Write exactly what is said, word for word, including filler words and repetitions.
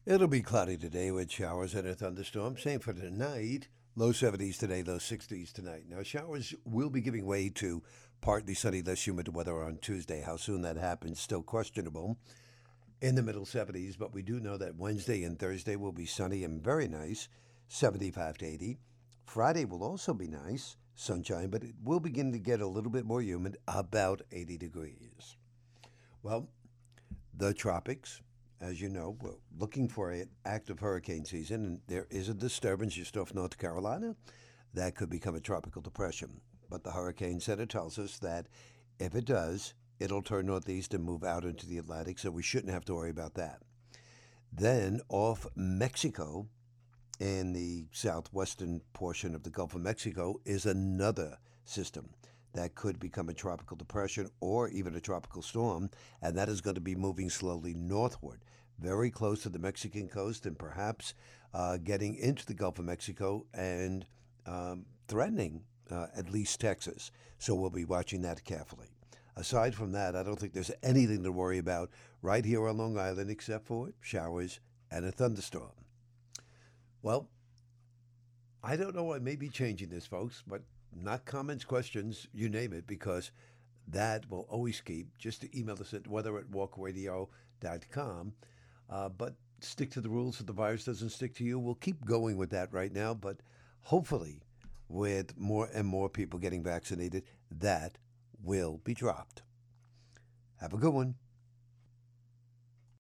It'll be cloudy today with showers and a thunderstorm. Same for tonight. Low seventies today, low sixties tonight. Now, showers will be giving way to partly sunny, less humid weather on Tuesday. How soon that happens, still questionable. In the middle seventies, but we do know that Wednesday and Thursday will be sunny and very nice, seventy-five to eighty. Friday will also be nice, sunshine, but it will begin to get a little bit more humid, about eighty degrees. Well, the tropics, as you know, we're looking for an active hurricane season, and there is a disturbance just off North Carolina that could become a tropical depression. But the Hurricane Center tells us that if it does, it'll turn northeast and move out into the Atlantic, so we shouldn't have to worry about that. Then off Mexico, in the southwestern portion of the Gulf of Mexico, is another system that could become a tropical depression or even a tropical storm, and that is going to be moving slowly northward, very close to the Mexican coast, and perhaps uh, getting into the Gulf of Mexico and um, threatening uh, at least Texas. So we'll be watching that carefully. Aside from that, I don't think there's anything to worry about right here on Long Island except for showers and a thunderstorm. Well, I don't know. I may be changing this, folks, but not comments, questions, you name it, because that will always keep. Just to email us at weather at walk radio dot com. Uh, but stick to the rules so the virus doesn't stick to you. We'll keep going with that right now, but hopefully, with more and more people getting vaccinated, that will be dropped. Have a good one.